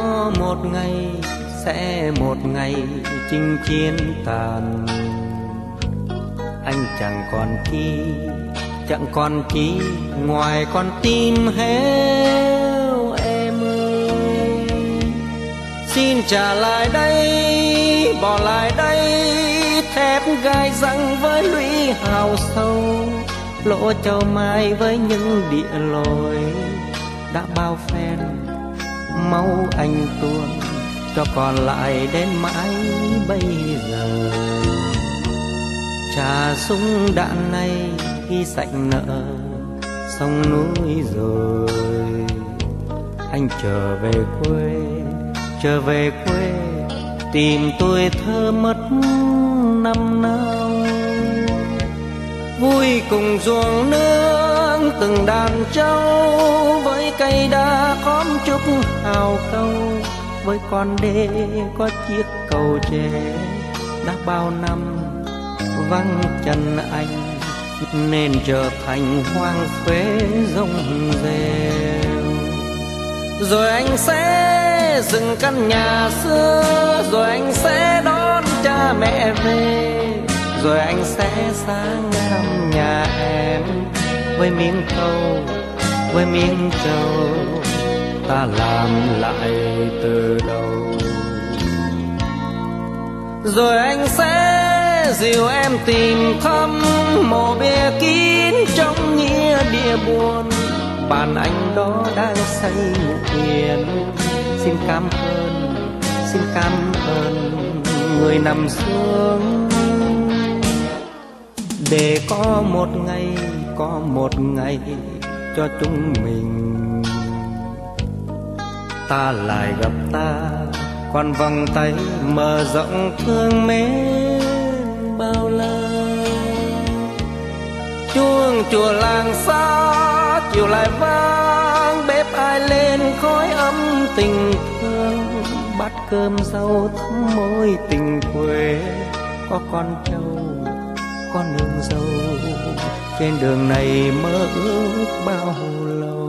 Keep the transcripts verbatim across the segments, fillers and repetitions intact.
có một ngày, sẽ một ngày chinh chiến tàn. Anh chẳng còn chi, chẳng còn chi ngoài con tim héo em ơi. Xin trả lại đây, bỏ lại đây thép gai răng với lũy hào sâu, lỗ châu mai với những địa lồi đã bao phen máu anh tuôn, cho còn lại đến mãi bây giờ. Trà súng đạn này ghi sạch nợ sông núi rồi. Anh trở về quê, trở về quê tìm tuổi thơ mất năm nào. Vui cùng ruộng nương từng đàn trâu, với cây đa khóm trúc hào câu, với con đê có chiếc cầu tre đã bao năm vắng chân anh, nên trở thành hoang phế rông rêu. Rồi anh sẽ dựng căn nhà xưa, rồi anh sẽ đón cha mẹ về, rồi anh sẽ sang thăm nhà em với miếng câu, với miếng trầu ta làm lại từ đầu. Rồi anh sẽ dìu em tìm thăm mộ bia kín trong nghĩa địa buồn, bàn anh đó đang say ngủ yên. Xin cảm ơn, xin cảm ơn người nằm xuống, để có một ngày, có một ngày cho chúng mình ta lại gặp ta, còn vòng tay mở rộng thương mến bao la. Chuông chùa làng xa chiều lại vang, bếp ai lên khói ấm tình thương, bát cơm rau thắm môi tình quê. Có con trâu, có nương dâu, trên đường này mơ ước bao lâu.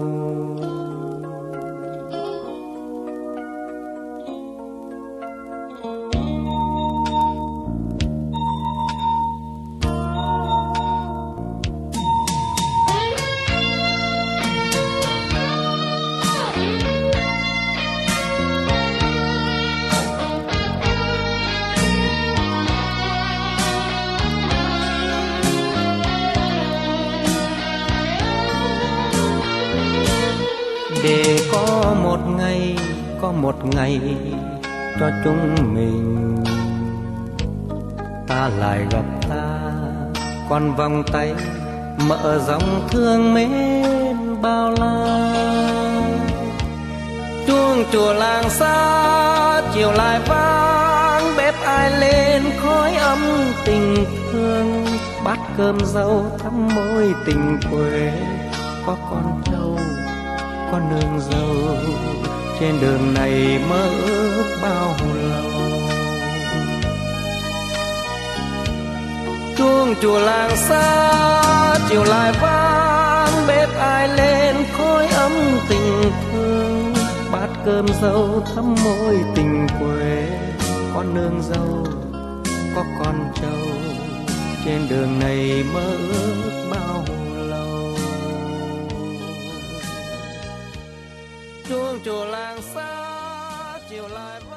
Để có một ngày, có một ngày cho chúng mình ta lại gặp ta, còn vòng tay mở rộng thương mến bao la. Chuông chùa làng xa chiều lại vang, bếp ai lên khói ấm tình thương, bát cơm rau thắm môi tình quê. Có con trâu, có nương dâu, trên đường này mơ ước bao lâu. Chuông chùa làng xa chiều lại vang, bếp ai lên khói ấm tình thương, bát cơm dâu thắm môi tình quê. Có nương dâu, có con trâu, trên đường này mơ ước bao lâu. Chuông chùa làng xa chiều lại vang.